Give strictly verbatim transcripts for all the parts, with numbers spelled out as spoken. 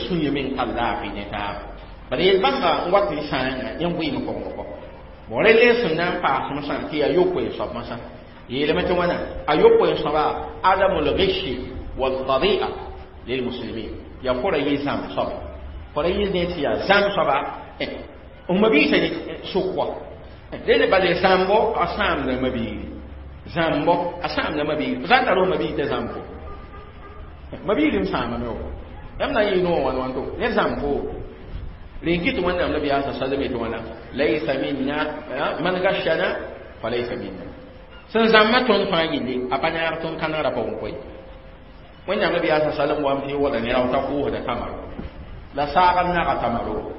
sun yemin Allah fi ne ta bare banga wat ni san yan wi mo ko ko bore le sun nan pa sun san ki ayoko e so ma san yele mata wana ayoko e so ba adamul ghishi wal qadi'a lil muslimin ya fora yi sam so fora yi ne ti ya sam so ba eh umma bi sai so ko le ba le sambo asam na mabi zambo asam na mabi zanda ro mabi te zambo mabi lim sama no yam na yi no wan wan to ne zambo rinki to wannan annabi ya sa sallame to wannan laysa minna man gashana fa laysa minna san zamma ton fa yinde apanya ton kanara pa koy wannan annabi ya sa sallamu wa fi wala ne rawta ko da kamar la sa'an na ka tamaro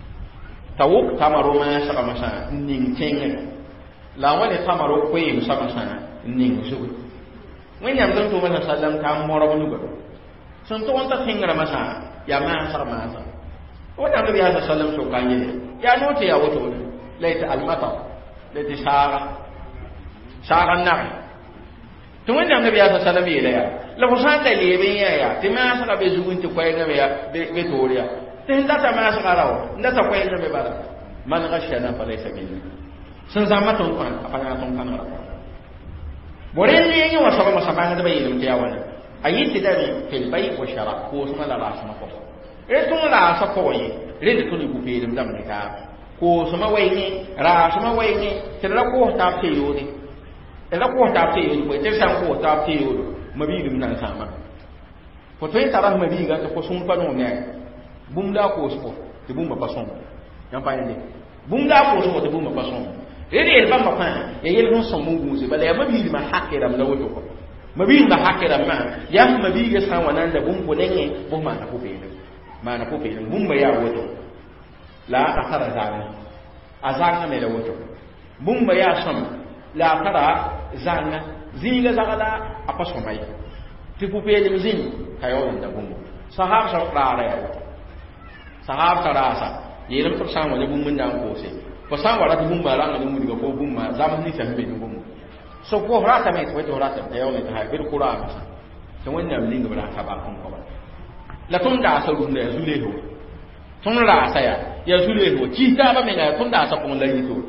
tawuk tamaro ma saka masa ning tenge la wani tamaro ko yi saka masa ning su wannan dan to wannan sallam ta moro bunu go sun to wanta tingra masa ya ma sar masa wannan nabi ya sallam so kanye ya note ya wato laita almata laita shara shara na to wannan nabi ya sallam ya da ya la fusan da lebe ya ya tima saka be zugunti kwai na ya be toriya tin da ta ma saka rawo nda ta kwai na be bara man ghashana fa laysa minni sun zama ton kwan apanya ton kan ra bore ne yin wa sabama sabanga da bayin ya wana ayi tidari fil bay wa shara ko suma la rasma ko e tun la sa ko yi rede tun ku pe dum dam ne ka ko suma wai ni ra suma wai ni tira ko ta pe yodi ela ko ta pe yodi ko te san ko ta pe yodi mabi dum nan sama ko to ta ra mabi ga ko sun fa no ne bum da ko so te bum ba son yan pa ne bum da ko so te bum ba son rede el bamba fa ya yel non son mungu se bala ya mabi ma hakira ma wato ko mabi ma hakira ma ya mabi ga san wannan da bum ko ne bum ma na ko pe ma na ko pe bum ba ya wato la akhara zana azanga me da wato bum ba ya son la akhara zana zinga zagala apa somai tipu pe de zin kayo da bum sahab sa rara ya sahab tarasa yelam persan wala bum mun dan ko se pasan wala bum ba ranga mu diga ko bum ma zaman ni tambe ni bum so ko rata me ko to rata da yau ne ta bir qur'an to wannan linga ba ta ba kun ko ba la tun da sa rum da zule ho tun ra sa ya ya zule ho ki ta ba me ga tun da sa kun la yi to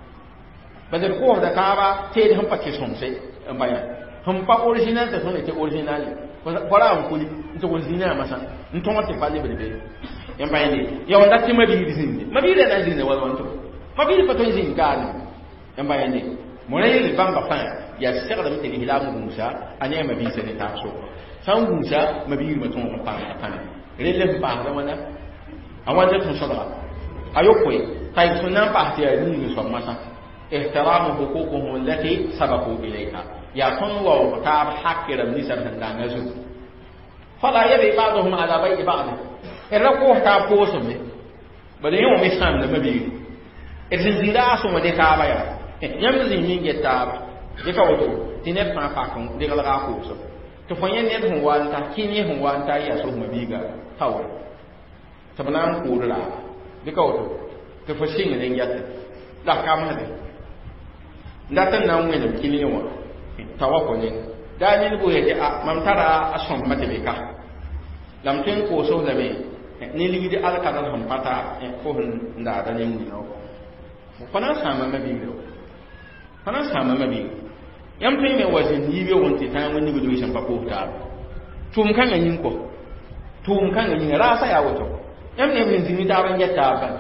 ba da ko da ka ba te da hampa ke son sai an baya hampa original da son ne te original ko ra an kuli to original masa in to mate fa le be be yan baya ne ya wanda ti mabi din mabi da nan din wal wanto mabi fa to zin kan yan baya ne mo ne le bamba fa ya sira da mutane hilamu musa anya mabi sai ta so san musa mabi mutum fa fa ne rele ba da wana awan da tun sabara ayokoi kai sunan pa ta ni so masa ihtiramu huququhum allati sabaqu ilayha ya kun wa ta hakira nisar da nazu fala yabi ba'dhum ala bay'i ba'd era ko ta ko so me bale yo me san da mabi edin zira so ma de ka ba ya yam zin yin geta de ka wato tinet fa fa kan de ka ga ko so to fanyen ne hun wanta kini hun wanta ya so mabi ga tawo tabana ko ra de ka wato to fa shin ne yata da ka ma de ndatan na ngene kini wa tawa ko ne da ni bo ye a mam tara asom mate be ka lam tin ko so da me ni ligi de alka da ham pata ko nda da ni no fana sama mabi do fana sama mabi yam tin me wajin yi be wonti tan wani bi do shan pa ko ta tum kan yin ko tum kan yin ra sa ya wato yam ne min zini da ban yata ba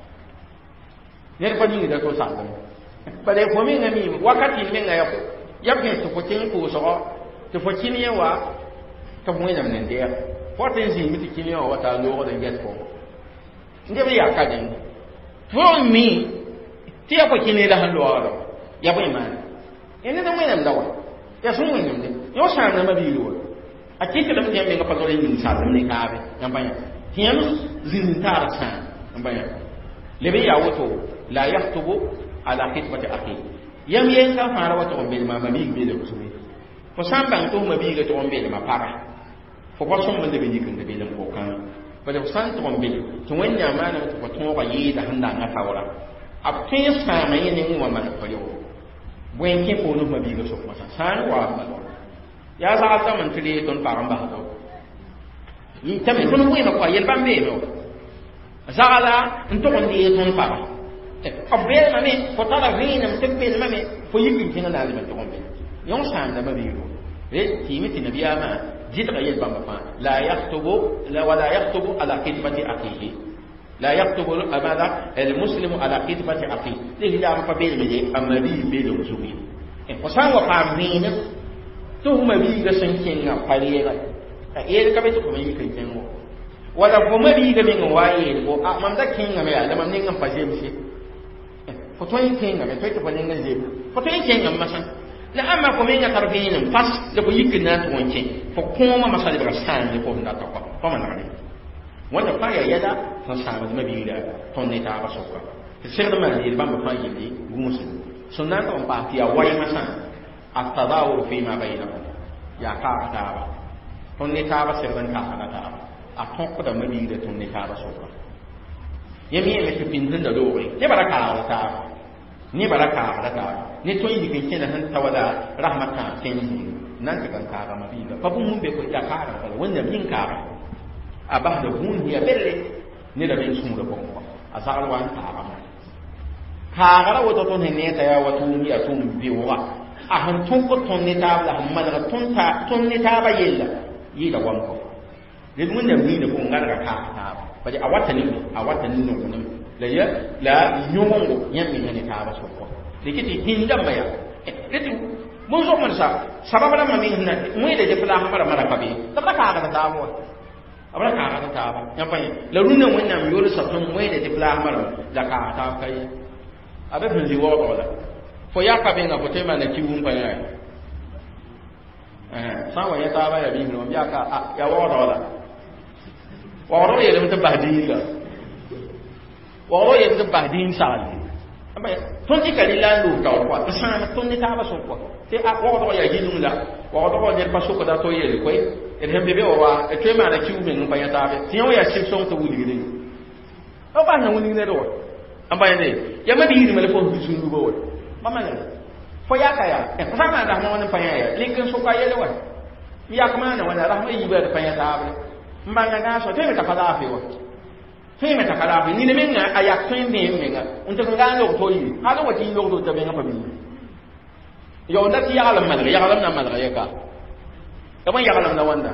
ne ko ni da ko sa ba dai ko min ngami wakati min ga yako yakin to ko tin ko so to fo kini wa to mo ina men dia fo tin sin mi kini wa ta lo da get ko nge bi ya ka den fo mi ti ya ko kini da hando wa ya bai man ene da mo ina ndawa ya sun mo ina yo sa na ma bi lo a kike da mutiya me ga fa dole ni sa ne ka be yan banya tiyan zin tar sa yan banya le bi ya wato la yaktubu ala khitbati akhi yam yen ka fara wato on bil mamabi be da kusuri fo samba to mabi ga to on bil ma para fo ko son mande be yikin da bilan ko kan ba da san to on bil to wanya mana to ko to ba yi da handa na tawara ab tin sa mai ne mu ma ko yo buen ke ko no mabi ga so masa san wa ma ya za ta man tire don paran ba to yi tame ton wi ma ko yel bambe no zagala nto on di ton pa ko be ma me ko tala vinam tembe ma me fo yibi tinga na ma to be yon san da ma bi ro e ti mi ti nabiya ma jidra yel bamba fa la yaktubu la wala yaktubu ala khidmati akhihi la yaktubu amada al muslimu ala khidmati akhihi li da ma be me amma bi be do zubi e ko san wa pa mina to ma bi ga san kinga pariera a e ka be to ko yi kan tengo wala ko ma bi ga min waye ko a man da kinga me da man ninga pa je mi ko to yin kinga me to to ninga je ko to yin kinga masan la amma ko min ga tarbiyyin fas da ko yikina to wonke ko kuma masali ba san ne ko nda to ko ko man ne wanda fa ya yada fa sa ma bi da ton ne ta ba so ko sai da man yi ba ma fa yi ne gumu sun sunna to pa ti ya wai masan at-tadawur fi ma bainahum ya ka ta ba ton ne ta ba sai ban ka ta ta a ton ko da ma bi da ton ne ta ba so ko yemi me ke pin da do wai ne baraka ta ni baraka da ta ni to yi kin kina han tawada rahmatan kin nan ka kan ka ma bi da fa mun be ko ya ka ra wanda bin ka ra abah da mun ya belle ni da bin sun da ko a sa'al wan ka ra ka ga wato to ne ta ya wato ni ya tun bi wa a han tun ko ton ne ta la amma da tun ta tun ne ta ba yella yi da wan ko ni mun da bi da ko ngar ka ka ta ba a wata ni a wata ni no ne la ya la nyumongo nyammi ne ta ba so ko likiti hinda maya kiti mun zo mun sa sababa da mami hinna mu da je fala mara mara kabe da ba ka ga ta mu abra ka ga ta ba ya fa la runna wannan yoro sabtun mu da je fala mara da ka ta kai abe bin ji wo la fo ya ka be nga ko tema na kiwun pa ya eh sawa ya ta ba ya bi no ya ka ya wo la wo ro ya da ba di ga wo ro ya da ba di sa amma ton ti kali la lu ta ko sa ma ton ni ta ba so ko te a ko do ya yinu la ko do ko ne pa so ko da to ye ko e hembe be o wa e te ma na kiu me no pa ya ta be ti o ya si so to wuli ni o ba na wuli ne do amba ya ne ya ma bi ni me le fo du sun du bo mama ne fo ya ka ya e sa ma da mo ne pa ya likin so ka ye le wa ya ka ma na wa na rahma yi ba da pa ya ta be mba nga ga so te me ta fa da fe wa fe me ta kala ni ne menga ayak fe me menga unta nga lo to yi ha lo wati lo to ta benga pa bi yo da ti ya alam mal ya alam na mal ya ka kama ya alam na wanda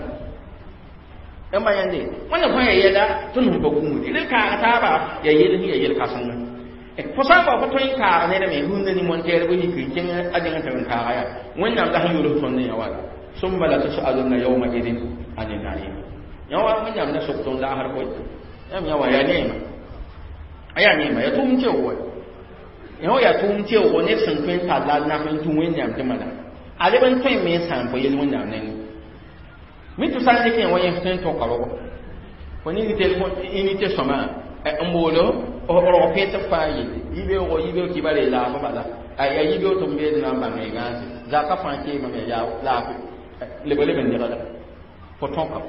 dan bayan ne wannan fa ya yada tun ba gumu idan ka ta ba ya yi ya yi ka san e ko sa ba ko to yin ka ne da me hunde ni mon tere bu ni kin ajin ta ka ya wannan da hayu lo ton ne ya wala summa la tusaluna yawma idin anin na'im yawa mun jam na sokton da har ko em yawa ya nema aya nema ya tum ce wo yawa ya tum ce wo ne sun kun ta la na kun tun wen jam mana ale ban toy me san bo yel mun nan mi tu san ne ke wo yen sun to karo ko ni telefon ini te soma e mbolo o ro pe ta fa yi yibe wo yibe ki bare la ba bala ay yibe to mbe na ba me ga za ka fa ke ma me ya la le bele ben dira ko ton ka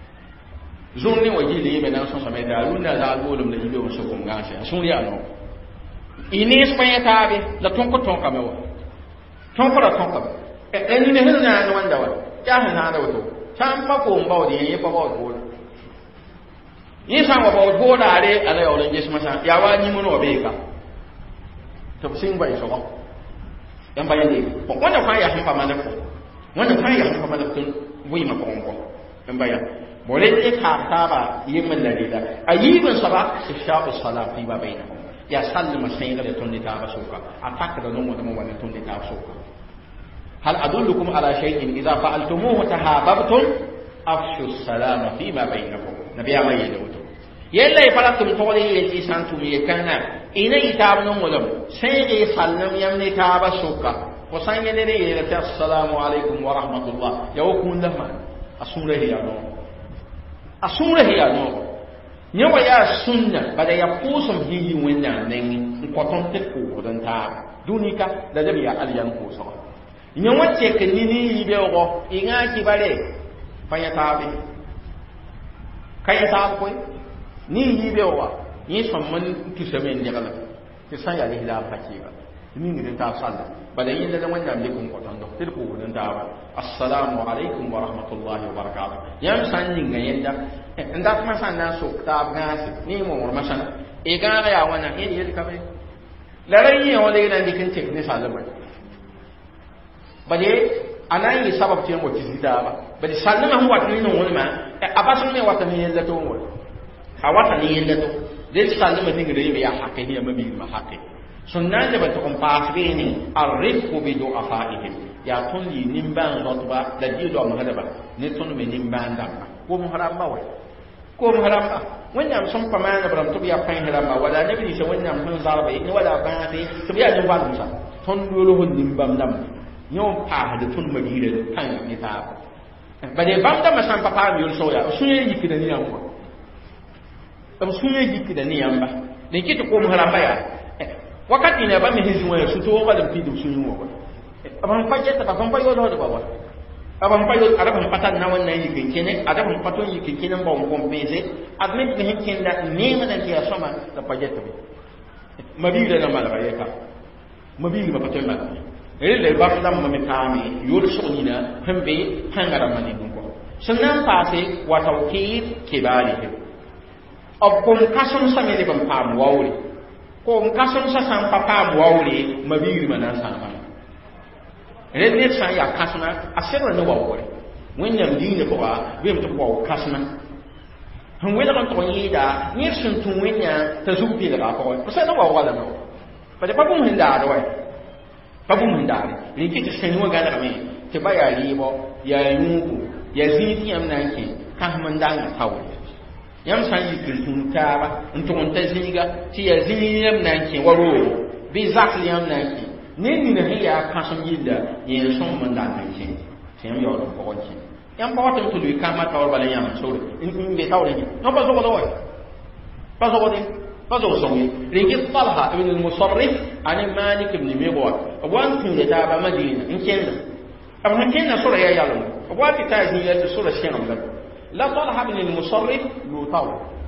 zon ne waje da yeme nan son sama da runda da albolum da yibe won so kun gashi sun riya no ini spanya tabe la ton ko ton ka mewa ton ko da ton ka e en ne hin na no wanda wa ya hin na da wato tan pa ko mbaw de yi pa ba ko yi san wa ba ko da re ala ya wurin jesu masa ya wa ni mun obe ka to sin bai so ko yan bayan ne ko wanda fa ya hin pa mana ko wanda fa ya hin pa mana tun wi ma ko ko yan bayan bore ne ka ta ba yin min da da ayyibin sa ba ishaqu salati ba baina ya sallama sai ga tun da ba soka ataka da nomo da mo wannan tun da soka hal adullukum ala shay'in idza fa'altumuhu tahabbtum afshu salama fi ma bainakum nabiya mai da wato yalla ya fara tum tole yi san tum ye kana ina ita non mo sai ga sallam yamne ta ba soka ko san ne ne ya ta assalamu alaikum wa rahmatullah ya kun da ma asura ya no asura hiya no nyawa ya sunna bada ya kusum hiyi wenda nen koton te ko dan ta dunika da da ya aliyan ko so nyawa ce ke ni ni yibe go inga ki bare fanya tabe kaya ta ko ni yibe wa ni somman ki semen de kala ki san ya ni da fakira ni ni ta salla bala yin da wannan da kun kwatan da tilku wurin dawa assalamu alaikum wa rahmatullahi wa barakatuh yan san nin ga yanda inda kuma san na so ta gasi ni mo war masana e ga ya wannan yin yadda ka bai la ran yi wala yana dikin tek ne salama bale anan yi sabab ce mo tizida ba bale sallama hu wat ni non wala ma abasun ne wata ni yanda to wala hawata ni yanda to dai sallama tin ga yi ya hakke ni ma bi ma hakke sunna da bata kun fasini arrifu bi du'afaihim ya tun li nimban rotba da di do ma hadaba ne tun me nimban da ko mu haramba wa ko mu haramba wannan sun fama da bram to ya fain haramba wala nabi shi wannan mun zarba ni wala ba sai to ya jin ba musa tun dole hun nimban dam nyon pa da tun madira kan ni ta ba de bam da masan papa mi so ya sun yi yiki da ni an ko am sun yi yiki da ni an ba ne kiti ko mu haramba ya wakati ne ba mi hizu wa su to ba da fidu sun yi wa aban faje ta ban fayo da baba aban fayo araban patan na wannan yikin kene araban paton yikin kene ba on beze admit ne hikin da ne ma da ke sama da faje ta mabila na malaba yaka mabila ba paton ma ele ba fa ma me tami yor shoni na hambe hangara mani ko sannan fa sai wa tawkid kibali abun kasum sami ne ban fa mu wawri ko in kasum sa san papa mu wawri mabila mana sama red ne san ya kasuna asira ne wawre wenya mdine ko wa bim to ko kasuna han wela kan to yida ni sun tun wenya ta zubi da ko ko sai no wawala no pa de papu hinda do wai papu hinda ni ki ti sen wa ga da me te ba ya libo ya yungu ya ziti am nan ki ka man dan tawo yam san yi kirtun ta ba ntun ta zinga ti ya zini am nan ki waro bi zakli am nan ki ne ni na hiya kasan yida yin son man da nan ce sai mu yawo ko wanci yan ba wata mutu ka ma tawar balan yan so in in be tawre ni no ba zo ko dawai ba zo ko din ba zo so ni rinki talha ibn al-musarrif an malik ibn mighwat wan tun da ba madina in kenna abun kenna sura ya yalo wati ta ji ya sura shin da la talha ibn al-musarrif lu taw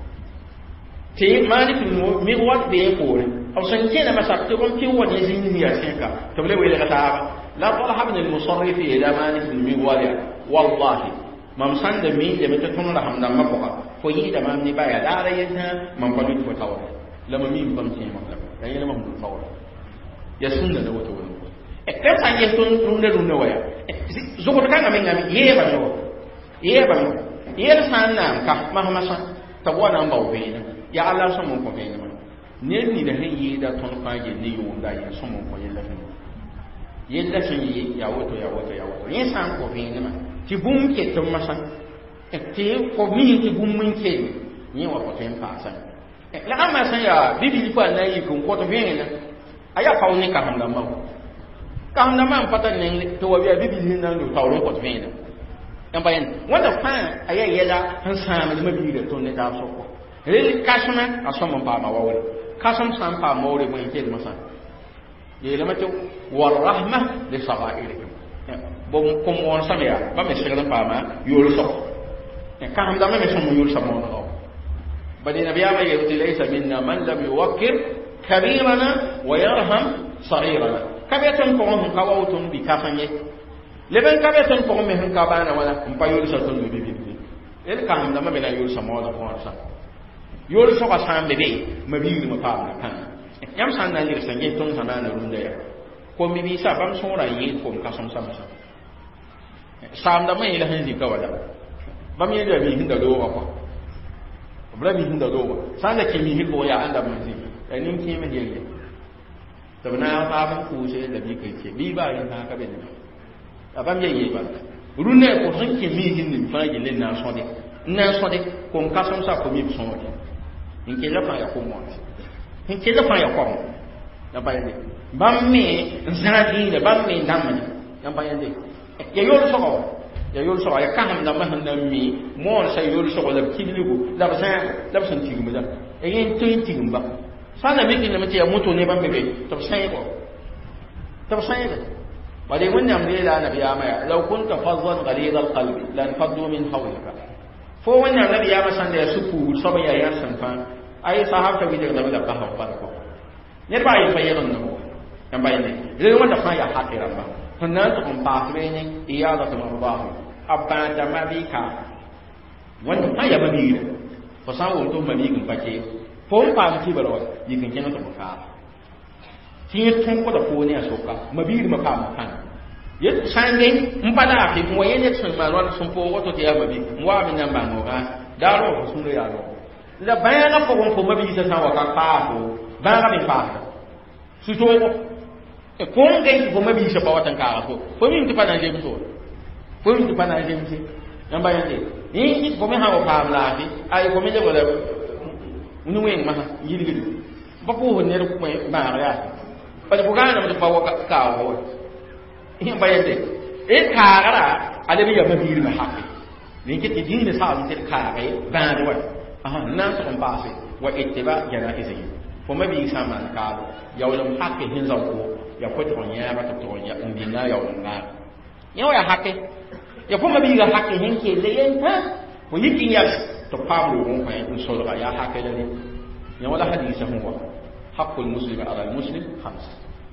ti malik ibn mighwat be ko أو سنتين مسك تقوم في وجه زين هي سنكا تبلي ويلي غتاب لا طلح ابن المصرف إلى مالك بن مغوالي والله ما مسند مين لما تكون رحم دم مبقى فوي دم من بايا لا ريتها من قلت فتاور لما مين بمسين مطلب يعني لما من فتاور يسون ده وتقول كم سنة يسون رون رون ويا زوجة كان من عم يهبا نو يهبا نو يرسان نام كه ما هم مسا تبوا نام باوبين يا الله سمون كوفين ne ni da hayi da ton faje ne yo da ya so mo ko yella fin yella fin yi ya wato ya wato ya wato yin san ko fin ma ti bum ke tum masan ti ko mi ti bum mun ke ni wa ko tin fa san la amma san ya bibi fa na yi kun ko to fin ne aya fa ni ka handa ma ka handa ma patan ne to wa bibi ni nan do tawro ko fin ne yan bayan wanda fa aya yella han sa ma bibi da ton ne da so ko reli kasuna asoma pa ma wawle kasam san pa mawle mo yake da masa yele mato war rahma li sabairikum bom kom won samya ba me shira pa ma yul so ka ham da me so mo yul so mo no badi nabiya ma yati laysa minna man lam yuwakkir kabirana wa yarham saghirana kabatan ko on kawawtun bi kafanye leben kabatan ko me han ka bana wala mpa yul so ton bi bi el ka ham da me na yul so mo no ko sa yol so ka san bebe mabiri ma pa na kan yam san na lir san ye ton sana na runda ya ko mi bi sa bam so ra yi ko ka som sam sa sam da mai la hin di ka wala bam ye da bi hin da do wa ko bra mi hin da do wa san da ke mi hin ko ya anda mun ji da nin ki mi ye da na pa ban ku se da bi kai ce bi ba yin ha ka be ni da bam ye ye ba runda ko san ke mi hin ni fa ye le na so de na so de ko ka som sa ko mi so wa in ke la fa ya ko mo in ke la fa ya ko na ba yande bam me zadi da bam me ndam na ba yande ya yol so ko ya yol so ya ka ham da ma han da mi mo sa yol so ko la kibiligo la ba sa la ba san tigum da e yin tin tigum ba sana me kin da mace ya mutu ne ban me be to sai ko to sai ko ba dai wannan ne da annabi ya maya law kunta fazzan ghalid alqalbi lan faddu min hawlika fo wannan nabi ya masan da ya suku so ba ya yarsan fa ai sahaba bi da da ka hafa ko ne ba yi fayyana no yan bayne le wanda fa ya hakira ba tunan to kun pa ne iya da kuma ba abba da mabika wanda fa ya mabi ko sa wo to mabi kun pake ko pa mu ti baro yi kan kenan to ka ti tun ko da ko ne asoka mabi ma pa ma kan yet sande mpada fi ko yene tsun ma ron sun po wato te ya mabi wa min nan ba mo ga daro ko sun ya ro la bayana ko ko mabi sa sa wa ka pa ko ba ga min pa su to e ko ngai ko mabi sa pa watan ka ko ko min ti pa na je ko ko min ti pa na je mi nan ba yande ni ko me ha ko pa la fi ai ko me je ko la ni wen ma yiri gidi ba ko ho ne ko me ma ya pa ko ga na mo pa wa ka ko in bayande e kaagara ale bi yama biir ma hakki ni ke ti din sa ni te kaaga ba de wa aha nan so paase wa ittiba janaizi fo ma bi sama ka yawlam hakki hin zaw ko ya ko to nya ba to to ya ndina yawlam na yaw ya hakki ya fo ma bi ga hakki hin ke le yen ta ko yikin ya to pamlo won ko en so ga ya hakki le ni ya wala hadisa huwa haqqul muslim ala al muslim khams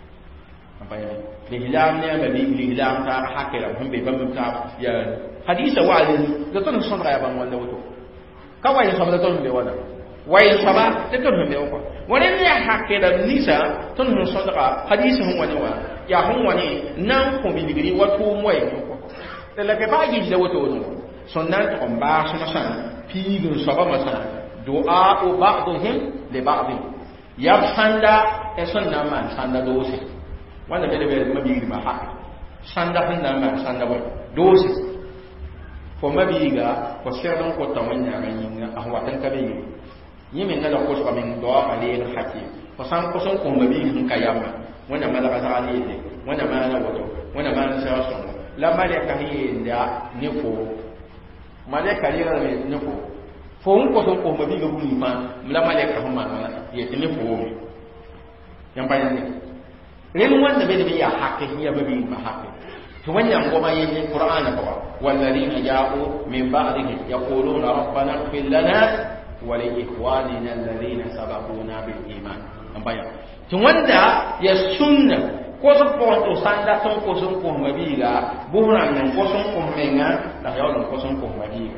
لهلام نعم لهلام تار حكرا هم بيبم تار يا حديث وعد لتون صنع يا بان ولا وتو كواي صبا لتون بي ولا واي صبا لتون بي وكو ولن يا حكرا نيسا تون صنع حديث هم ولا يا هم وني نان كو بي بي وتو موي وكو لك باجي ده وتو سنن كون با سما في صبا مثلا دعاء بعضهم لبعض يفسند اسنن من سند دوسي wanda bele bele mabiga ma ha sanda handa ma sanda wa dosi ko mabiga ko sirran ko tawanya ga yinga ahwa tan kabe yi yimi ngala ko so min do ale hakki ko san ko son ko mabiga ka yamma wanda mala ka ali ne wanda mala wato wanda mala sa so la malaka hi nda ni ko malaka ni ra ni ko fo un ko son ko mabiga bu ni ma la malaka ho ma na ye ni ko yamba ni ren wanda be be ya hakke ya babi ma hakke to wannan goma yin qur'ana ba walladina ja'u min ba'dihi yaquluna rabbana ighfir lana wa li ikhwanina alladhina sabaquna bil iman ambaya to wanda ya sunna ko so ko to sanda ton ko so ko mabiga buhran nan ko so ko menga da yawo ko so ko mabiga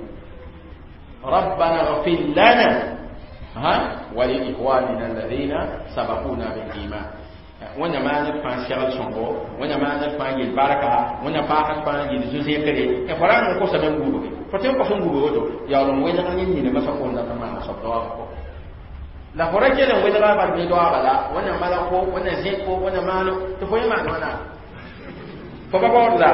rabbana ighfir lana ha wa li ikhwanina alladhina sabaquna bil iman wanda ma na fa shal songo wanda ma na fa yil baraka wanda fa ha fa yil zuze kare e fara ko sa ben gudu ko ten ko son gudu do ya ron wena kan yin ne masa ko na ta ma so do ko la fara ke da wena ba ba do bala wanda mala ko wanda zai ko wanda malo to ko ma wana ko ba ko da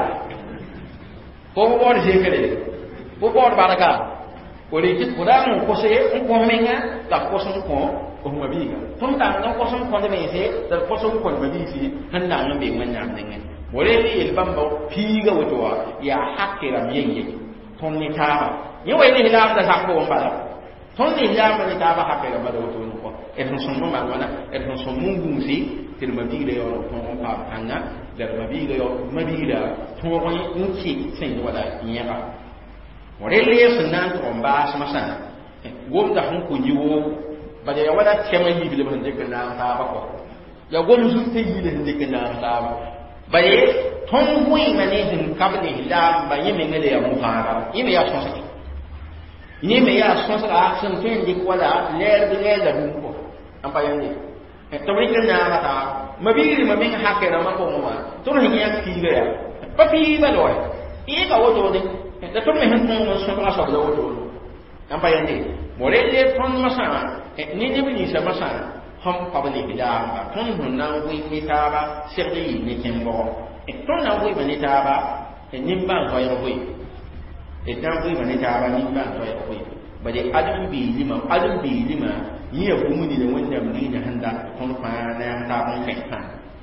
ko ko da zai kare ko ko baraka ko le kit qur'an ko se ko menga la ko son ko ko mabiga tun ta nan ko son ko de me se da ko son ko mabi si han da nan be man nan ne bore ni il bamba piga wato ya hakira miyenye ton ni ta ni wai ni hilam da sakko on bala ton ni hilam da ta ba hakira ba da wato ko e ton son no ma wana e ton son mungu si til mabiga yo ton pa hanga da mabiga yo mabiga to ko ni ci sai wala nyaba bore le sunan ko ba sama sana gom da hun ku yiwo bada ya wada kema yi bi ban de kana ta ba ko ya gom su te yi de kana ta ba baye ton hui mane hin kabne la ba yi men de ya muhara yi me ya son sa yi me ya son sa sun ten di wala ler bi le da dun ko an pa yande e to ri kana ma ta mabiri ma men hakke na ma ko ma to hin ya ki ga ya pa pi ba lo yi ka wodo de da to me hin ko so ka so da wodo an pa yande more le ton masana ni ni bi sa masana hom pabali bidamba ton hunna wi ni taba sirri ni kimbo e ton na wi ni taba e nimba ko yo wi e tan wi ni taba nimba ko yo wi bade adum bi lima adum bi lima yi ya gumu ni da wanda mun ni handa ton fa na ta ban kai ta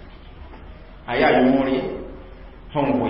aya yo mori hom wi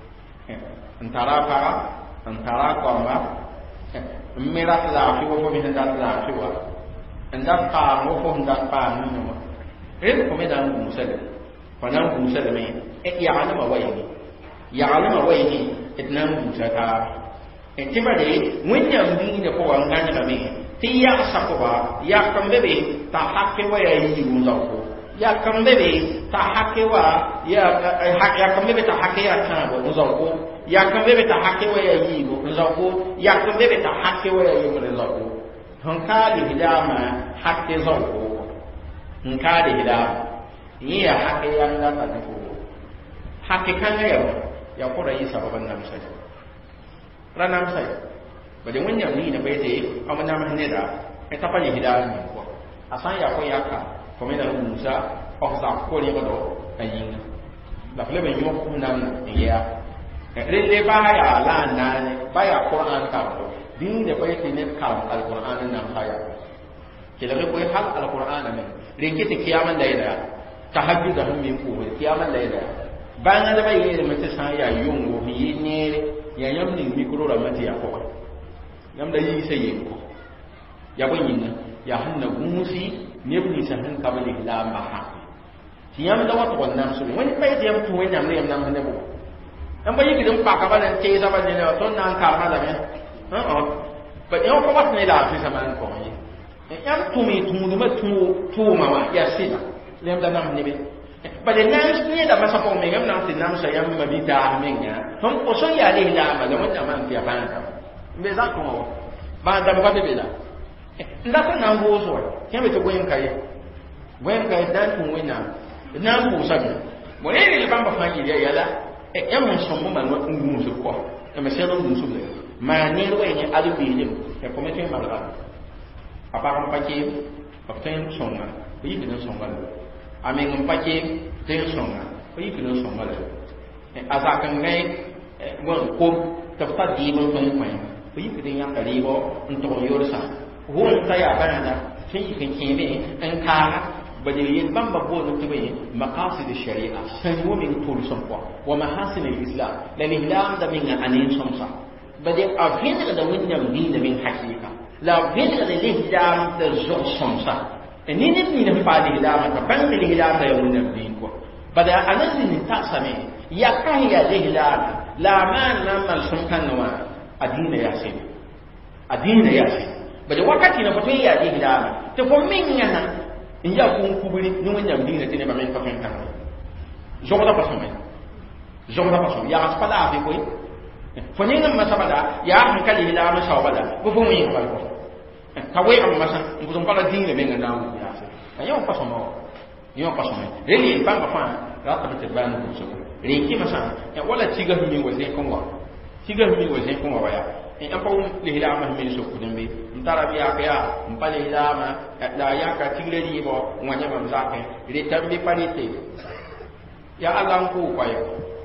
antara para antara ko ma mera la fi wo mi handa la fi wa anda pa wo fo handa pa ni no e ko me dan musale fa nan musale me e ya alama wa yi ya alama wa yi itnan musata e tibade wanya mi ne ko wanga ni me ti ya sa ko ba ya kan bebe ta hakke wa ya yi mu za ko ya kan bebe ta hake wa ya ya kan bebe ta hake ya kan bo nzako ya kan bebe ta hake wa ya yi bo nzako ya kan bebe ta hake wa ya yi bo nzako hon ka di hidama hake zako hon ka di hidama yi ya hake ya na ta ko hake kan ya ya ko da yi sababan nan sai ranam sai ba da wannan ni da bai dai amma na mahne da ta fa yi hidama ko asan ya ko ya ka comme dans Moussa on s'en colle pas d'eau ayin la flemme est yok nan ya rele ba ya la nan ba ya Quran ka din da bai ne ka al-Quran nan haya ke da ko hal al-Quran nan rinke ta kiyaman da yana tahajjud da min ko kiyaman da yana ba nan da bai ne mace san ya yungo yi ne ya yamni mikro da mati ya ko nam da yi sai yi ko ya bayin ya hanna gumusi nebni sa han kabali la maha tiyam da wato wannan su wani bai da yamtu wani amma yamna mun ne bu an bai gidan pa ka balan ke za ba ne to nan ka ma da ne ha ha ba yau ko ba ne la fi saman ko yi yam tu mi tu mu ma tu tu ma ma ya sina lem da nam ne be ba de nan ne da masa ko me yam nan tin nam sa yam ma bi ta men ya hon ko so ya le la ma da wannan man fi ba ta me za ko ba da ba be la nda ko nan go so kembe to goyen kai goyen kai dan tun wina nan ko sabi mo ne le bamba fa yi ya la e e mo so mo man wa ngun so ko e me se ro ngun so le ma ne ro ni adu bi ni e ko me tin ma la apa kan pa ki pa tin songa bi bi no songa a me ngam pa ki tin songa bi bi no songa le e asa kan ngai mo ko ta ta di mo ko ni bi bi tin ya ka ri bo nto yo sa hon ta ya bana sai kan kebe an ka ba da yin ban babbo da tibe maqasid ash-shari'a sai mu min tul sunwa wa mahasin al-islam la islam da min anin sunsa ba da afin da wannan din da min hakika la afin da islam da zo sunsa ni ne ni ne fa da islam ka ban da islam da wannan din ko ba da anan ni ta same ya kai ya da islam la man nan mal sun kan wa adina ya sai adina ya sai bade wakati na fato ya ji da te fo min yana in ya kun kuburi ni wanya dina tene ba men fa kan kan jogo da paso men jogo da paso ya aspala be koy fo ni ngam masabada ya hankali da ma shawbada bu fu min ba ko ka we am masa ko ton pala dina men ngana mu ya se ayo paso mo yo paso men reli ba ba fa ra ta te ba no so ri ki masa ya wala tiga mi wo se ko wa tiga mi wo se ko wa ya en pa um le hilama min so kudin be ntara biya ka ya mpale hilama da ya ka tigre di bo nganya mam zake ri tambi parite ya Allah ku kwayo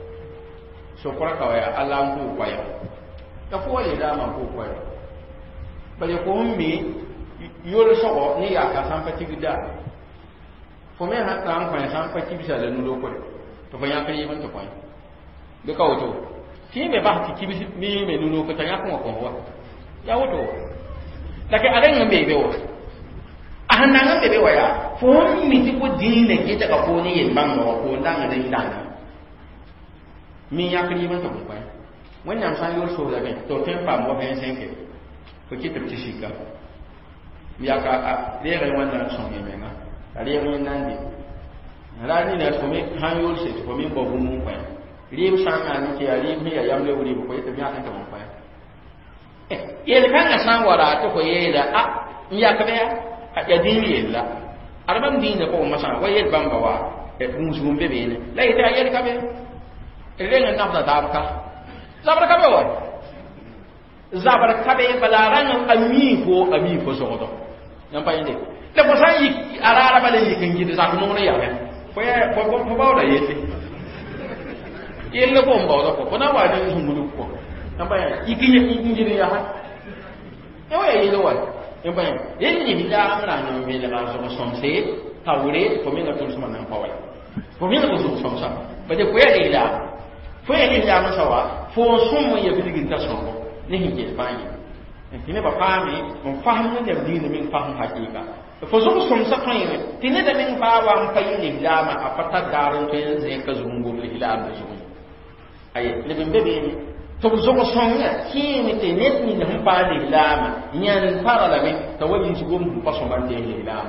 so kora ka ya Allah ku kwayo ka fo le hilama ku kwayo bale ko ummi yoro so ni ya ka san pati gida fo me ha ta an kwa san pati bisa da nulo ko to fa ya ka yi man to kwayo be ka wato ki me ba ki ki mi me nuno ko tanya ko ko wa ya wato lake adan me be wa ahanna ngam be wa ya fo mi ti ko dine ke ta ka ko ni yin ban wa ko dan da dan mi ya kri ban to ko wannan san yo so da be to ten pa mo ben sen ke ko ki tabti shika ya ka le ga wannan son me me na ale mo nan di rani na ko me han yo se ko me bo bu mu kwa rim sana ni ke rim ya yamle wuri ko ita biya kan ta mun fa eh yele kan ga san wara to ko yela a ya ka ya ya dini yella arban din da ko masa wa yel bamba wa e musulum be be ne la ita yele ka be ele ne nafda dabka zabra ka be wa zabra ka be balaran ami ko ami ko so do nan pa yinde le ko san yi arara bale yi kan gidi sa ko no ya be ko ya ko ko ba da yete yelle ko mbaw ko ko na wa de ngulu ko namba ya ikinya injini ya ha e wa yelle wa e ba yelle ni bila amra no me la so ko somse tawre ko me ngatul suma nan pawai ko me ngatul suma sa ba de ko ya ila fo ya ila ma sawa fo sum ya bidigin ta so ni hinje ba yi tine ba fami mun fahmu da dini min fahmu hakika fo zo sum sa kan yi tine da min ba wa fayin ila ma a fata darun to yanzu ka zungu ila da zungu ay lebin bebe to zo ko songa ki mi te net ni na pa de lama nyan para la me to wani su gum pa so ban de lama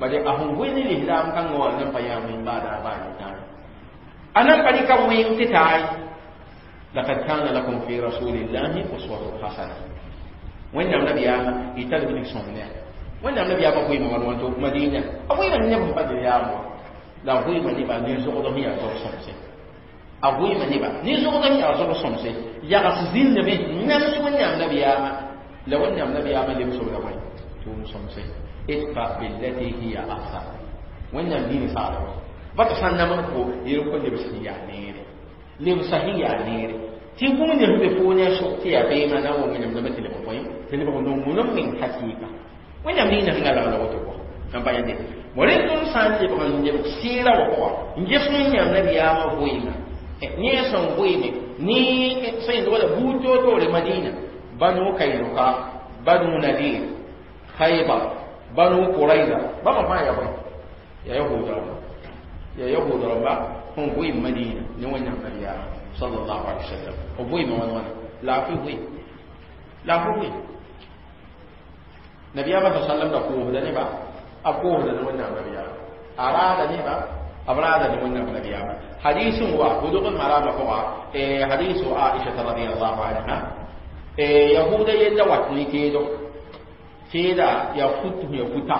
bade ahun wini lihlam kan ngol nan payam min bada ba ni ta anan padi kan wi titai laqad kana lakum fi rasulillahi uswatun hasanah wannan nabiyama ital bi sonne wannan nabiyama ko ima wan to madina abu ina ne ba da yawo la ko ima ni ba ni zo do hiya to sonse abu ima ni ba ni zo do hiya to sonse ya ga sizin ne be nan wannan nabiyama la wannan nabiyama le so da bai to sonse itfa billati hiya ahsan wannan dini sa ba ta san naman ko yiro ko le siya ne le sahiya ne ti kuma ne be fo ne so ti ya be na na wo ne me tele ko yi tele ko no mun min hakika wannan dini na ngala la wato ko nan bayan de mo le tun san ti ko ne sira wo ko nje sun ya nabi ya ma ko yi na ni son ko yi ni sai do da buto to le madina banu kainuka banu nadir khaybar banu quraiza ba ma fa ya ba ya yahuda ya yahuda ba kun ko yi madina ni wannan kariya sallallahu alaihi wasallam o boy ma wana la fi wi la fi wi nabiya ba sallallahu da ko da ne ba a ko da wannan nabiya arada ne ba abrada ne wannan nabiya ba hadisin wa hudul marama ko eh hadisu aisha radhiyallahu anha eh yahuda yadda watni ke do sai da ya futu ya futa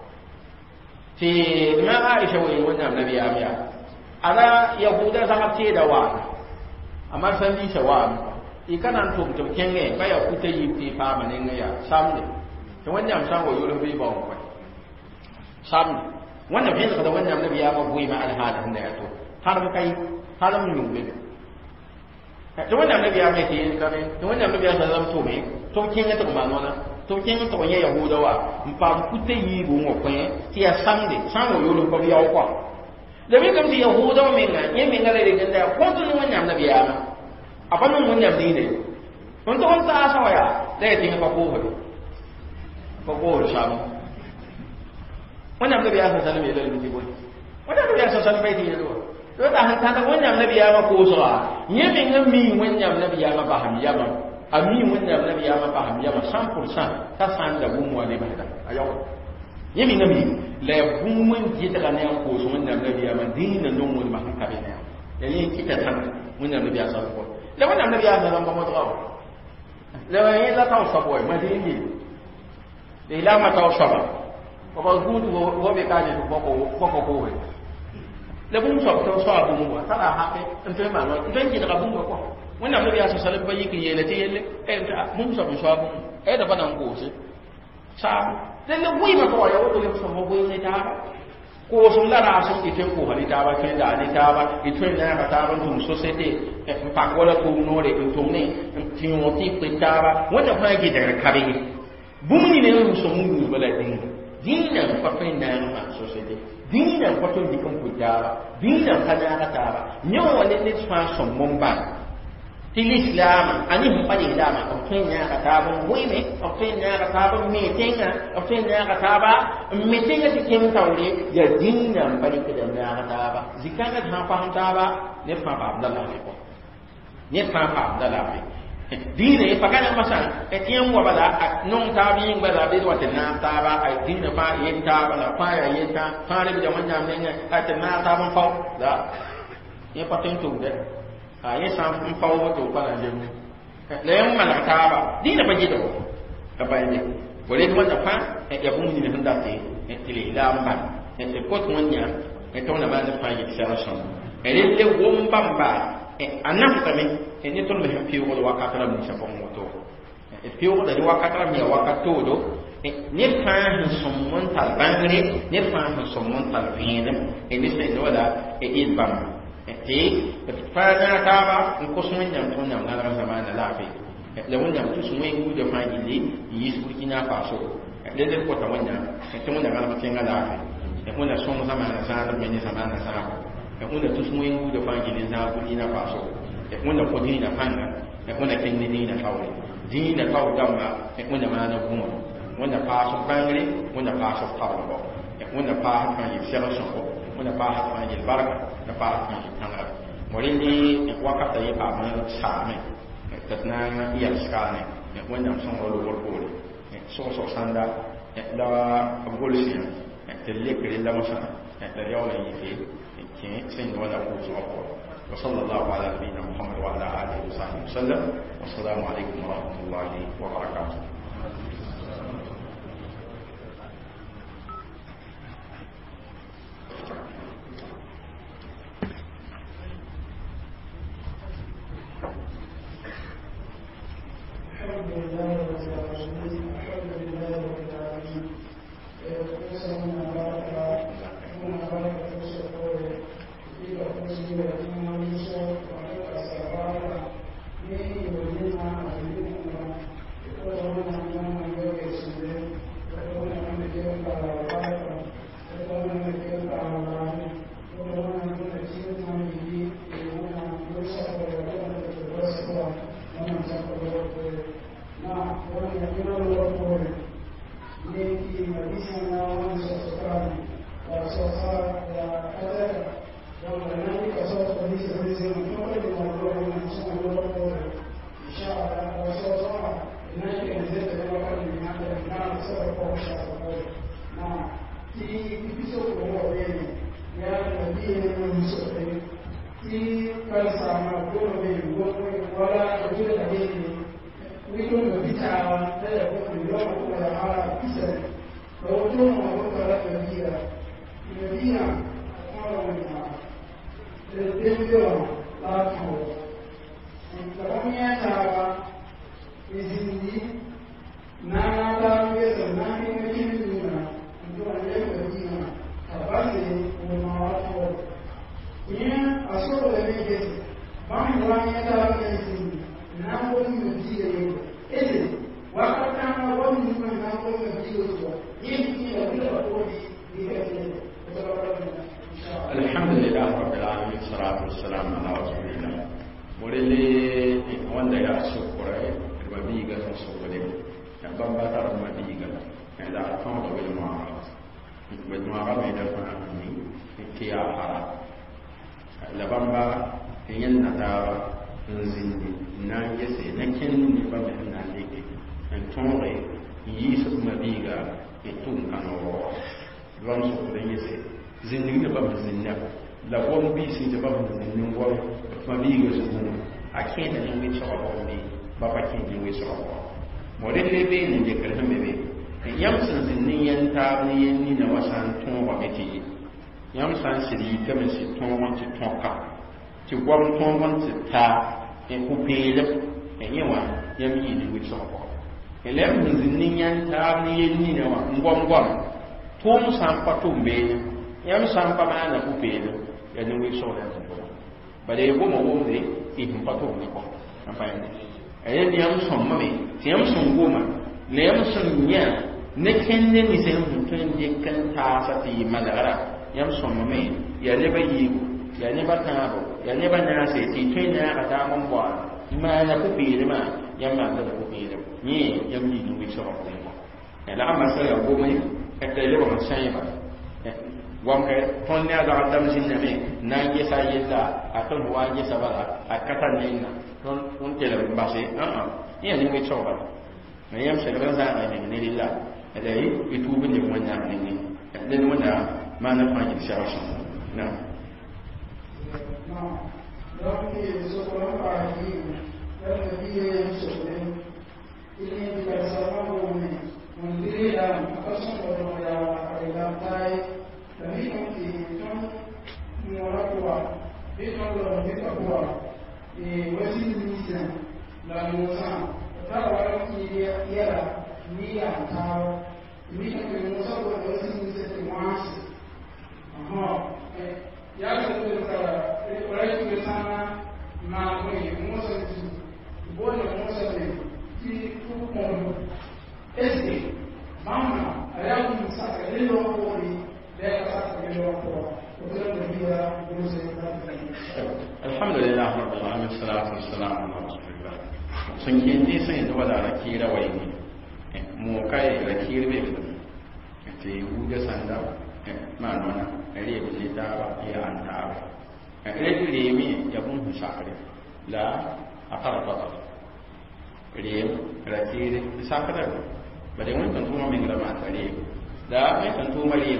sai na aisha wai wannan nabiya ya ana yahuda zama ce da wa amma san bi shawa ikana to to kenge ba ya kuta yi fi fa manin ya samne to wannan san wa yoro bi ba ko samne wannan bin da wannan nabi ya ba goyi ma alhalin da ya to har kai har mun yumbe to wannan nabi ya mai ke kare to wannan nabi ya zama to me to kenge to ma nona to kenge to ya yahuda wa mpa kuta yi bu mo ko ti ya samne san wa yoro ko ya ko da min kam ti yahuda min na yin min gare da da ko tun wannan nabi ya ma apan mun nabi ne on to on ta sa ya da tin ba ko ho ko ko sham wannan nabi ya san sanin me da ni ko wannan nabi ya san sanin bai ti do do ta han ta wannan nabi ya ma ko so a yin min ga mi wannan nabi ya ma ba ham ya ma ami wannan nabi ya ma ba ham ya ma cent pour cent ta san da gumu ne ba da ayaw yemi nabi la bumun ji daga ne ko so wannan nabi ya man dinan non wani ma haka ne ya yin kita tan wannan nabi ya sa ko la wannan nabi ya da ba mo tawo la yi la taw sabo ma dini de la ma taw sabo ko ba gudu ko be ka ne ko ko ko ko ko la bun so taw sabo mu ta da ha ke in fe ma no in ji daga bun ko wannan nabi ya sa sallallahu alaihi wasallam yele te yele eh mun so sabo eh da banan ko shi sa dan ne wai maka waya wato ne so mo ne ta ko sun la ra sun ite ko hali ta ba ke da ni ta ba ite ne ka ta ban tun society e pa ko la ko no re to ne tin mo ti pe ta ba wanda fa ke da kabe bumni ne mu so mu ba la din dina fa fa na ma society dina fa to di kan ku ta ba dina ka na ta ba nyo wale ne fa so mo ba Islam ani mpani Islam okenya kataba mwime okenya kataba metenga okenya kataba metenga tikem tawle ya dinna mpani kedana kataba zikanga hapa hantaba ne fa Abdallah ko ne fa Abdallah dine pakana masan etiem wa bala non tabi bala be wata na taba ai dinna fa yenta bala fa ya yenta fa ne bi jamanya menga atna taba fa da ye patentu de a yi san fawo wato kwana jemu la yan malaka ba dina ba gido ka bayyane wale kuma da fa ya bu mun ne handa te ile ila amba e ko to nya e to na ba da fa yi sara son e le le won bamba e anan ka me e ni to le fi wo wakata la mun sa ko moto e fi wo da wakata mi wakato do e ni fa hin son mon tal bangre ni fa hin son mon tal vine e ni se no da e il bamba ti fa na ta ba ko sun yan tun nan na zamana lafi da wannan tu sun yi gudu fa gili yi su kina fa so da da ko ta wannan ta wannan ga mutin ga lafi da wannan sun zamana sa da mai zamana sa da wannan tu sun yi gudu fa gili za ku kina fa so da wannan ko dina fanga da wannan kin ni dina kawai dina kawai da ma da wannan ma na kuma wannan fa so bangare wannan fa so kawo da wannan fa ha yi sai so wannan fa ha yi baraka da fa ha yi tanga morini wakata yi pa ma sa me tatna iya skane wannan son wolo wolo so so sanda la golisi تلك إلا مشان اليوم يجي كين سين ولا قوس أقوى وصلى الله على نبينا محمد وعلى آله وصحبه وسلم والسلام عليكم ورحمة الله وبركاته. ti gwam tõog n tɩ ta n kʋ peelem yẽ wã yãmb yɩɩd wɩsgɔ lɛm sẽn zĩnd ne yãn taab ne yell nina wã n gom-gom tʋʋm sã n pa tʋm beene yãmb sã n pa maana kʋ peelem yaa ne wɩsg la tɩ bʋa bala y goma wʋmde y sẽn pa tʋm ne kɔ n pa yẽnde a yẽnd yãmb sõmmame tɩ yãmb sẽn goma la yãmb sẽn yã ne kẽnde ninsẽ sẽn tõe n dɩk n taasa tɩ yɩ malgra yãmb sõmmame yaa neba yiibu yaa neba tãabo yaa neba naase tɩ y tõe naaga taam n bɔa maana pʋ-peelmã yãmb maanda la pʋ-peelem yẽ yãmb yɩɩd n wɩsgã pʋgẽ la a masã yaa gome t'a lebg n sãyba wamke tõnd ne a zag dam zĩnname n na n gesa a yella a tõnd wa n gesa bala a ka tar nenga tõnd kelg n base ãã yẽ yaa ne wɩsg bala la yãmb segd n zãaga ning ne rɩla la y tuub n leb wẽnnaam nengẽ ned wẽnnaam maana fãa yɩl segl sõma nam Donc, ce qu'on a dit, le billet est sauvé. Il y a une personne où on dirait la façon dont on a la taille, la vie qui est nous on a quoi, et on a dit quoi, et voici une mission, la moisson, le travail qui est là, ni à table, ni à la moisson, voici une mission, il y a ce que ça right to sana na mai musa ji bola musa ne ki ku ko este mama aya ku sa ka le lo ko ni le ka sa ka lo ko ko da biya musa alhamdulillah rabbil alamin salatu wassalamu ala rasulillah sun ke ni sai da wala rakira wai ne mu kai rakira be te u da sanda ma nona ari be ta ba ya anta rẽd reeme ya bũmb sẽn sakre la a pag toa reem ra tɩɩre sakda bala wẽn tɩ tʋʋma meng la maata reem la wẽn tɩ tʋʋma reemã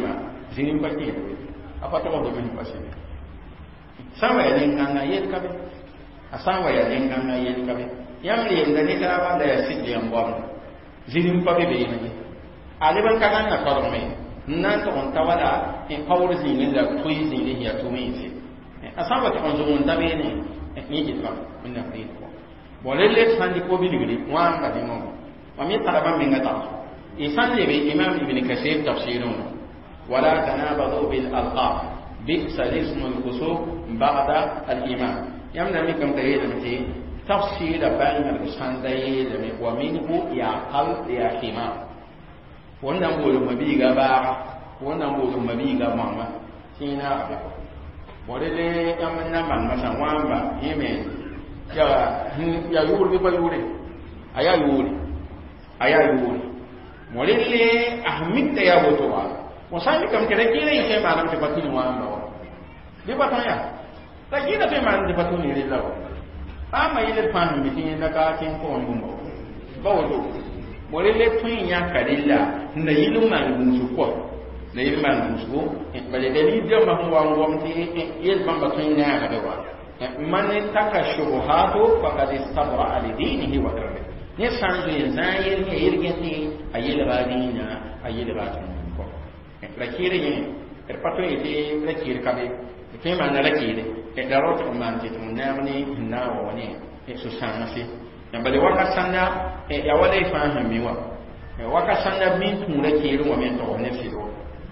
zirin pa ke apa to do bin pasi sama ya ning kan ayel ka be asama ya ning kan ayel ka be yam le ndani ka ba da sidi am bom zirin pa be be ni ale ban ka na ko do me nan to on tawala in power zini da tui zini ya to me ce asama to on zo on tabe ni ni ji ba min na fi ko bolele sandi ko bi digri wa ka di mo wa mi ta ba min ga ta isan le be imam ibn kasir tafsirun wala tanabadu bil alqab bi'sa ismul fusuq ba'da al iman yamna mi kam tayi da mi tafsir da bayin al sandai da mi wa minhu ya qal ya hima wannan bolo mabi ga ba wannan bolo mabi ga mama sina ba bolele yamna man masa wamba yeme ya ya yuri ba yuri aya yuri aya yuri molille ahmid ya botowa wasani kam kere kire yake malam te patini wamba di bataya ta gina te man te patuni rillo ama ile pan bitin na ka tin ko ngumbo bawo molille tun ya kadilla na yilu man musu ko na yilu man musu bale dali de ma ko wan wam ti yel bamba tun ya ka dewa man taka shubuhatu faqad istabra ali dinihi wa irdi ne sanzu zayir ne yirgenti ayil radina ayil radina ko rakire ne er pato ite rakire kabe ke man rakire e darot man ti tun namni na woni e so sanasi ya bale waka sanda e ya wale fa hamiwa e waka sanda min tun rakire wa men to ne firo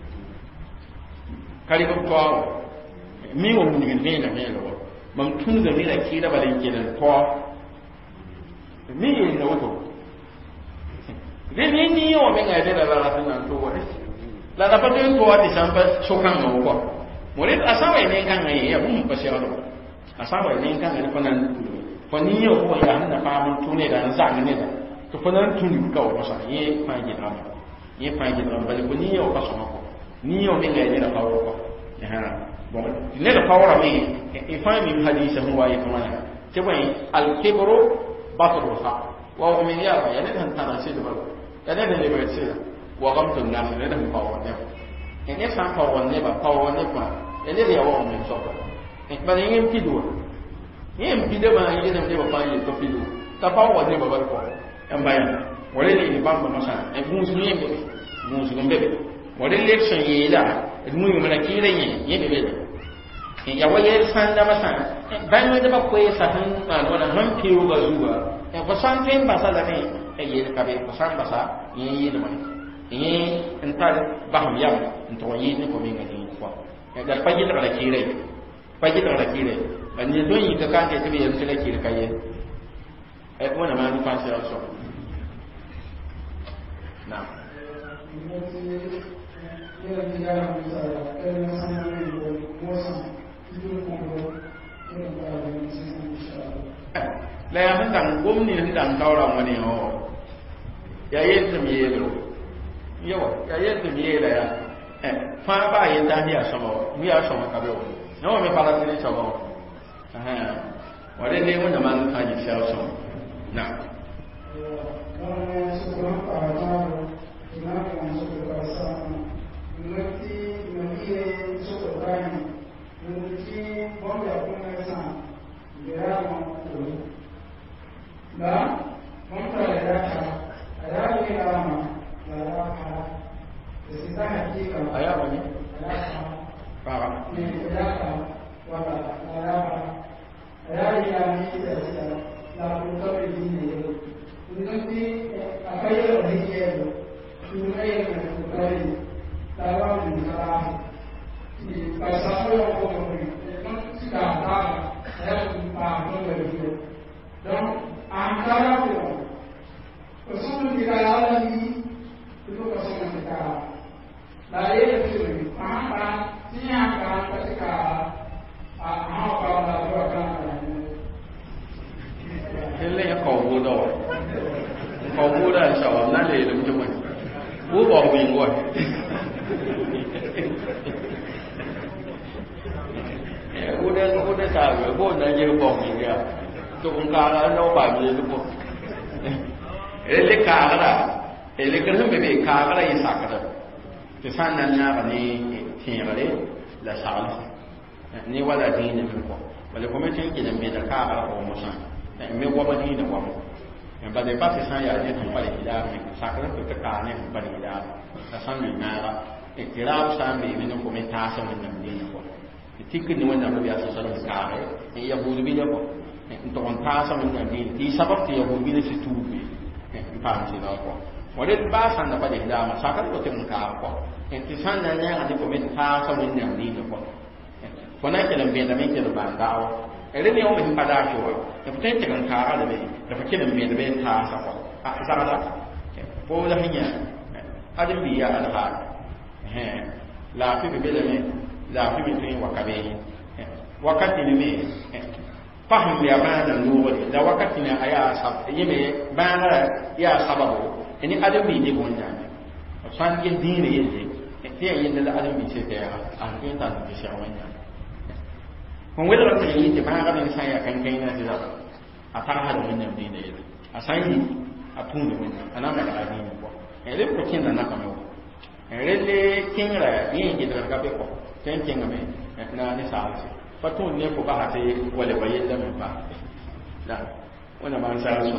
kali ko to mi wo mun ne ne ne lo mam tun da mira ki da bale ki da to mi ne wato de ni ni o me ga de la la tan to wa la da pa de to wa ti sampa chokan no ko mo le asawa ne kan ai ya bum pa se ro asawa ne kan ne ko nan ko ni yo ko ya na pa mun tun ne da za ne da to ko nan tun ni ka wa sa ye pa ji da ye pa ji da bale ko ni yo ka so ko ni yo me ga de da pa ko ha bon ne da pa wa me e fa mi hadisa huwa ya kuma te bai al kibru batruha wa min ya ya ne tan tan sai da ba ya ne ne ba sai wa gamtu nas ne da pa wa ne ne san pa wa ne ba pa wa ne ba ya ne ya wa min so ba e ba ne yin pidu yin pidu ba yin ne ba pa yin to pidu ta pa wa ne ba ba ko en ba ya wale ne ba ba masa e musu ne be musu ne be wale election yi da mu yi mana kire yin yin be ya waye san da masa ban da ba ko yasa han wala han piru ga zuwa e ko san tin ba sa da ne e yi ka be ko san ba sa yi yi da mai yi entar ba ham yam to yi ne ko mi ngani ko e da pa yi da la kire pa yi da la kire ban ni don yi ka kan te be yanzu la kire kai e ko na ma ni fa sai so na la ya mun dan gomni hin dan kaura wani ho ya yin tum yelo yo ya yin tum yela ya eh fa ba yin dan ya so mi ya so ka be wo no me pala ni so bo eh wa de ne mun da man ka ji sha so na Nah, mungkin ada ada lagi lama, ada apa? Sesuatu hakika. Ayah apa ni? Faham? Ini ada wala ada apa? Ada yang ini ada. Lalu kita begini. Nanti apa yang ada dia? Semua yang ada. Lalu kita di pasal yang kau beri, sudah tahu. Saya pun beri. Dan antara itu, kesulitan kita lagi itu kesulitan kita. Dari itu, maka siapa ketika mau kau lakukan ini kau bodoh, kau bodoh siapa nanti itu cuma, bodoh bingung. Udah udah tahu, bodoh je bodoh dia. Tukang kara no ba mi lu ko ele kara ele kan be be kara yi sakara to sanan na ba ni tẽegre la saglse ne wala dĩinã me kɔ bala fo me tɩ n kell n bẽeda kaagra fo mosã me wama dĩinã wamo bala pa tɩ sã n yaa ne sẽn pa rɩsdaar me sakr tɩ tɩ kaa ne sẽn pa rɩsdaar la sãn me naaga tɩ raab sã n beeme ne fo me taasa wẽnnaam dĩinã kɔ tɩ tik ne wẽnnaam b yaa sẽn kaage n yahuud bɩ la kɔ n tog n taasa wẽnnaam dĩinã tɩ y sabab tɩ yahuud bɩ la sɩ tuub be n paam sɩda kɔ wale ba san da pade da ma sakar ko tin ka ko en ti san na nya ade ko min ta sa min na ni ko ko na kelan be da min kelan ba dawo ere ne o min pada ko e putai te kan ka ala be da fa kelan be da be ta sa ko a sa da ko da hinya ade bi ya ala ha he la fi be le me la fi be tin wa ka be wakati ni me fahim ya ba da nuwa da wakati ne aya sab yeme ba ya sababu ini adam bi de gonda san yin dine yende te yin da adam bi ce ta a kin ta da shi wanya kun wala ta yi te ba ga ne sai ya kan kai na da a tar ha da wannan dine yende a sai a tun da wannan ana ma da dine ko ele ko kin da na kamo ele le kin ra yin ji da ga be ko ten kin ga me na ne sa ce fatun ne ko ba ha te wala bayin da me ba da wannan ba sa su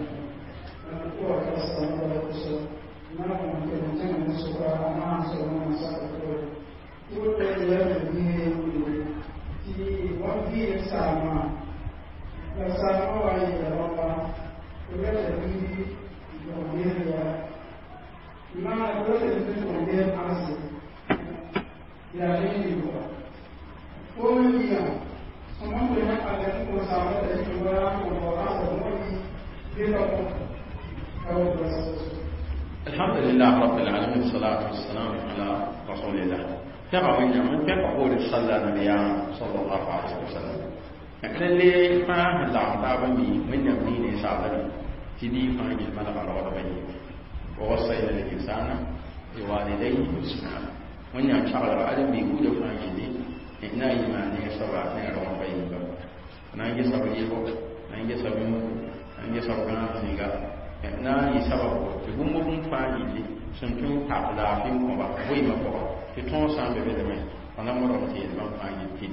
الحمد لله رب العالمين والصلاة والسلام على رسول الله ترى من من تقول صلى النبي صلى الله عليه وسلم اللي ما هلا عطابني من يبني سابري تدي فاجي الملك على ربي ووصينا الإنسان بوالديه حسنا من يشعر العالم بيقول فاجي لي إن إيمانه سبع نير ربي نانجي سبعي بو نانجي سبعي نانجي سبعنا نيجا na yi sababu ti gumu bun fani ji sun tun ta la fi ko ba wai ma ko ti ton san be be mai ana mo ro ti ban fani ti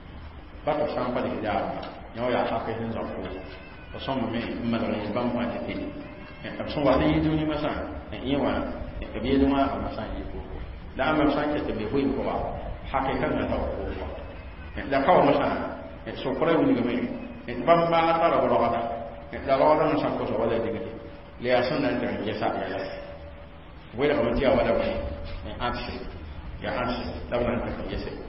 ba to san pa de da yo ya ha ke hin za ko to son me ma ro ni ban fani ti e ta son wa ni ju ni ma san e yi wa e bi de ma ma san yi ko da ma san ke te be wai ko ba ha ke kan na ta ko ko da ka wa ma san e so ko re ni ga me e ban ba ta ro ro da e da ro da na san ko so wala de le asan nan da ya sa ya wai da kamar tiya wala bai in action ya action da wannan ta ya sai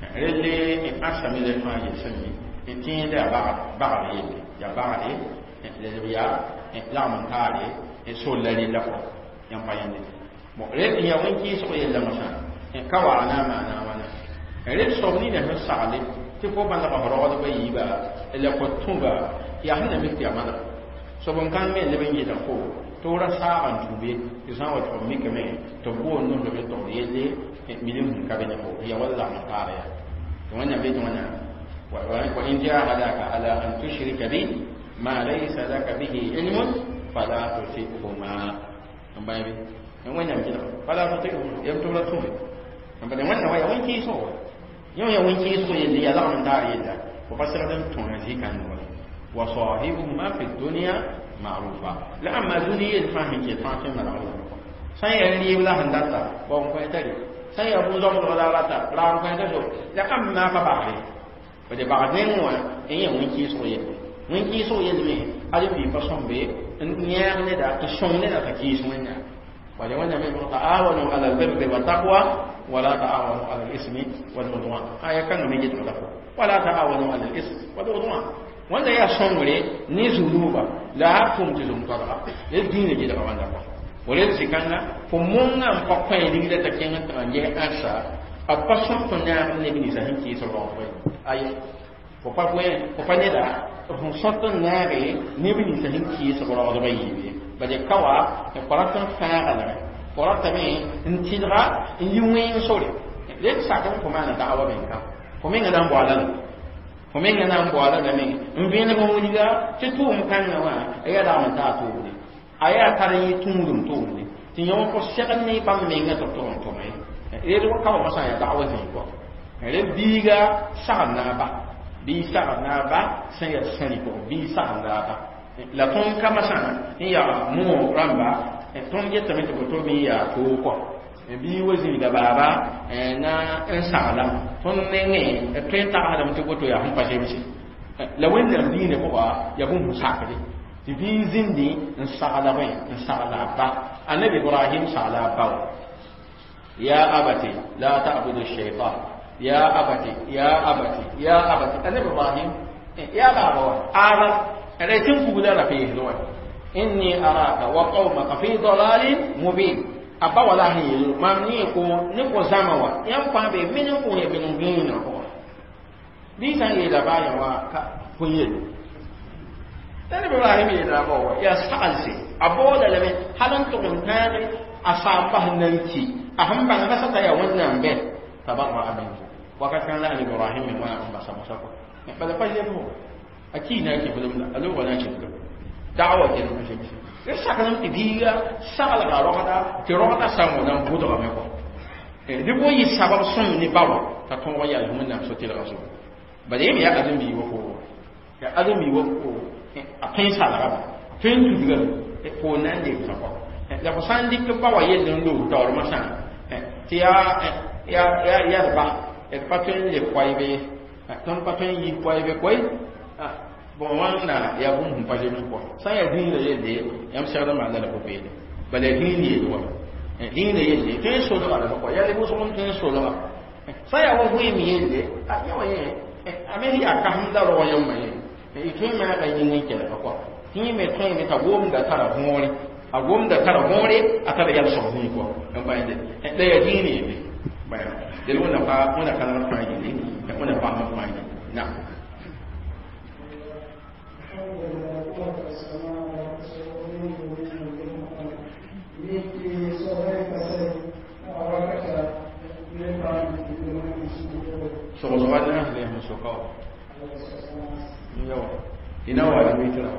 rele in action ne da ma ya sani in tin da ba ba ne ya ba ne le ya la man ta ne e so la ne la ko yan pa yan ne mo re ya wanki so ya la masa in kawa na ma na wana re so ni da sa ne ti ko ban da ba ro da bai ba le ko tumba ya hana mi ya mana so bon kan me le benye da ko to ra sa ban tube ti san wa to mi ke me to bo no do to yele milim ka be ko ya walla ma kare ya to wannan be to wannan wa wa in ja hadaka ala an tushrika bi ma laysa laka bihi ilmun fala tusihuma an bai bi in wannan kida fala tusihuma ya to ra to an bai wannan wa ya wanki so yau ya wanki so yele ya la man da yele ko fasara dan to na ji kan no وصاحبهما في الدنيا معروفا لما دنيا الفاهم يتفاهم معروفا سيرني بلا هندتا بون كويتري سيربو زوم ولا لاتا لا كويتري لكم ما فبعدي بدي بعدين هو ايه وينكي سويه وينكي سويه مي ادي بي فصم بي نيار ne da to shon ne da take su wannan wale wannan mai ta'awunu ala albirri wa taqwa wala ta'awunu ala al-ismi wal udwan aya kan mai jito da wala ta'awunu ala al-ismi wal udwan wanda ya son wure ni zunuba la hakum tilum qara le dine ji daga wanda ko wure sikanga fo munga ko ko ni da take ngata anje asa a pason to na ne bi sa hinki so ro ko ay fo pa ko ko pa ne da fo soto na re ne bi sa hinki so ro do bayi ba de kawa e paratan fa ala porata me intidra yuwen sore le sa ka ko mana da awa ben ka ko me ngada mbwala ko men ngana mbwala da men mbene mo wuniga ti tu mkan na wa ya da man ta tu ni aya tare yi tungum tu ni ti nyon ko sekan ni pam men ngata to to me e do ka ma sa ya da'wa ti ko re biga sagna ba bi sagna ba san ya sani ko bi sagna ba la ton kama sa ya mu ramba ton yetta me to to bi ya ko ko bi wazi da baba na en sala ton ne ne to ta adam to to ya han pa je mi la wanda bi ne ko ba ya bun musakade ti bi zindi en sala ba en sala ba annabi ibrahim sala ba ya abati la ta'budu ash-shaytan ya abati ya abati ya abati annabi ibrahim ya baba ara ala tin ku gudara fi hilwa inni araka wa qaumaka fi dalalin mubin apa wala ni mamni ko ni ko zamawa yan pa be min ko ye bin bin ko bi san ye da ba ya wa ka kunye dan ibrahim ye da ba ya sa'alsi aboda lame halan to kun tare asaba nanki aham ban ga sata ya wannan be tabarra amin wa ka kan la ibrahim wa an ba sama sako ba da fa ye ko akina yake bulum alo wala ce da'awa ke nan shi ya saka nan tibiga sala ga rohada ti rohada samu nan budo ga meko e de boyi sabab sun ni bawo ta ton waya mun nan so ti la rasul ba de ya azumi yi ko ya azumi wo ko a pen sala ga pen tu diga e ko nan de ta ko ya ko san dik ba wa ye den do to ma san ti ya ya ya ya ba e pa pen le kwai be ton pa pen yi kwai be kwai bon wana ya bun pa je ko sa ya din le yede yam sa da ma da ko pe bale din ni do din le yede ke so do ala ko ya le bo so mon ke so do sa ya wo wi mi yede a ya wa ye a me ya ka hum da ro yam me e tun ma ga yin ni ke la ko ni me tun me ta gom da tara hore a gom da tara hore a tara ya so ni ko en ba yede da ya din ni yede ba ya de wona fa wona kana fa yede e wona fa ma fa yede na so so wa na le mo so ko yo ina wa ni mi tira wa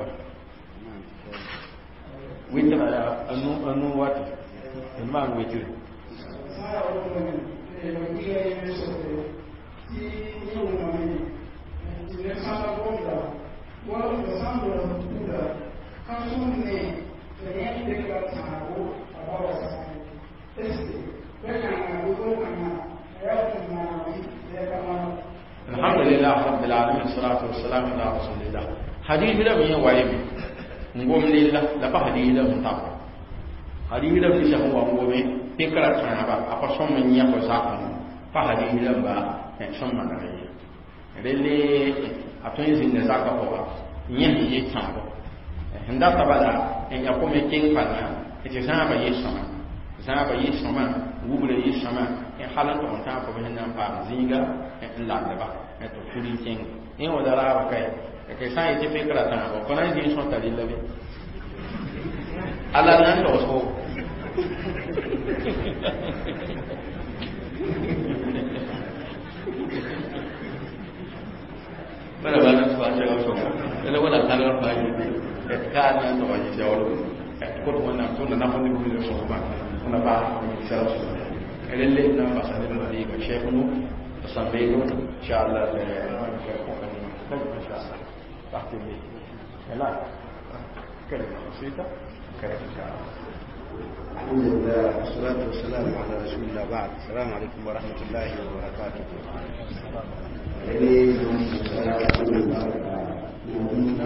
wi tira ya anu anu wa ti en ma wi tira sa o ko ni e mo ki e mi so ko ti ni o ma ni ti le sa ko da wa ko sa mo da ka su ni e ni de ka ta ko a ba wa sa este pe ka na ko ko na ya ko na الحمد لله رب العالمين الصلاة والسلام على رسول الله حديث لم يوائم نقوم لله لفا حديث لم تاب حديث لم يشهو وقوم فكرة سنبا أقصم من يقو ساقم فحديث لم با نحسن من رأيه للي أتنزل نزاك قوة يهي يتنبو هندا تبدا إن يقوم يكين فانا إتسانبا يسما إتسانبا يسما وبل يسما in halan to ta ko bin nan fa zinga in la da ba to furi king in wada ra ba kai ke sai ti fe kra ta ko nan ji so ta dillabe ala nan to so bana bana so a ce so ele wala ta lor ba ni ka nan to wani jawo ko to wannan to na fa ni ko ni so ba na ba ni sai so اللي لنا مسألة عليك شيخنا تصبيله إن شاء الله إن شاء الله تحت البيت لا كلمة بسيطة كلمة إن شاء الله الحمد لله والصلاة والسلام على رسول الله بعد السلام عليكم ورحمة الله وبركاته